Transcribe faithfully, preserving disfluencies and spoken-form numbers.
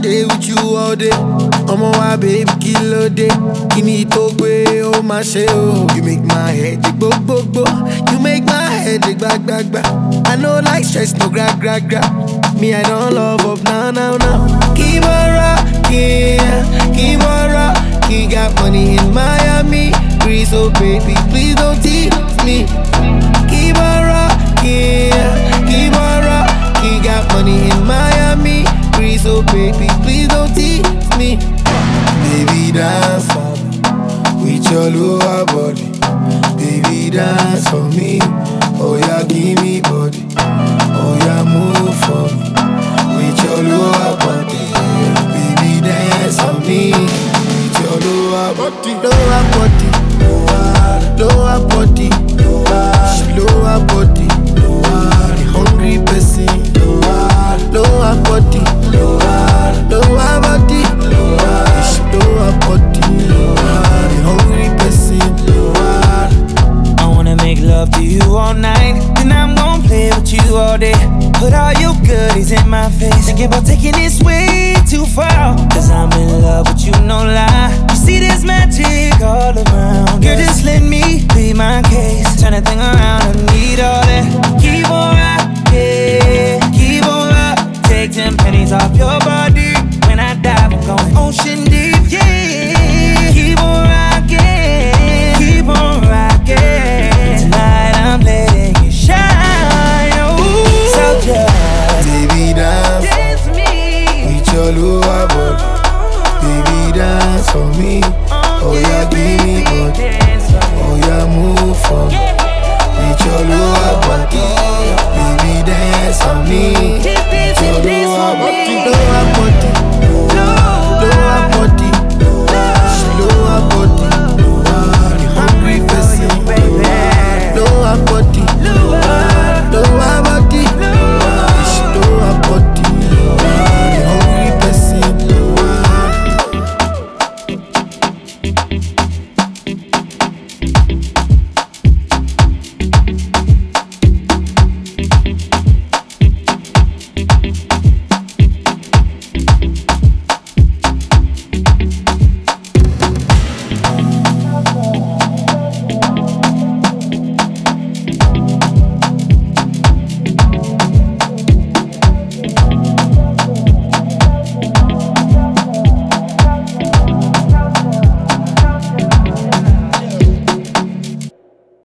day with you all day. I'm on my baby, kill all day. Give me to way, oh my shit, oh. You make my head go, go, go. You make my head back, back, back. I know like stress, no grab, grab, grab. Me, I don't love up, now, now, now. Keep on rocking, keep on rocking. Got money in Miami, please, oh baby, please don't tease me. Keep on rocking, keep on rocking. Got money in Miami, please, oh baby, please don't tease me. Baby, dance for me with your lower body. Baby, dance for me. Oh yeah, give me body. Oh yeah, move for me with your lower body. Baby, dance for me with your lower body. Lower body, lower, lower body, lower, she lower body, lower, the hungry person, lower, lower body, lower, lower body, lower, she lower body, lower, the hungry person, lower. I wanna make love to you all night, then I'm gon' play with you all day. Put all your goodies in my face. Thinking about taking this way too far, cause I'm in love with you, no lie.